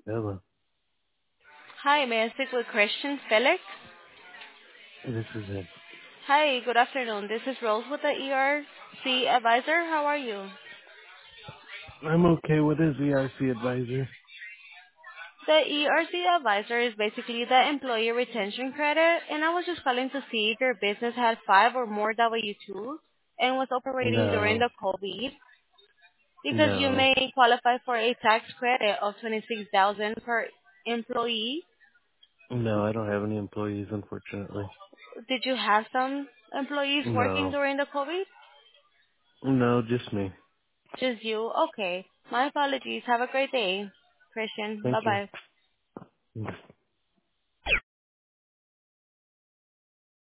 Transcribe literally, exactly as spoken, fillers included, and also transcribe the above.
Hello. Hi, may I speak with Christian Felix? This is it. Hi, good afternoon. This is Rose with the E R C Advisor. How are you? I'm okay. What is E R C advisor? The E R C Advisor is basically the employee retention credit, and I was just calling to see if your business had five or more W twos and was operating during No. the COVID, because you No. may qualify for a tax credit of twenty-six thousand dollars per employee. No, I don't have any employees, unfortunately. Did you have some employees working No. during the COVID? No, just me. Just you? Okay. My apologies. Have a great day, Christian. Thank Bye-bye. you.